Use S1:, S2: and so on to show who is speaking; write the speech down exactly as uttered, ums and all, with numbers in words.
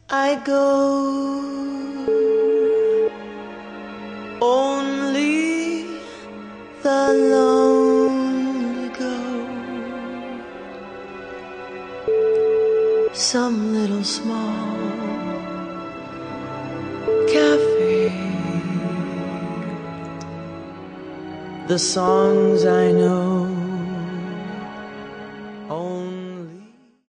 S1: I go, only the lonely go. Some little small cafe. The songs I know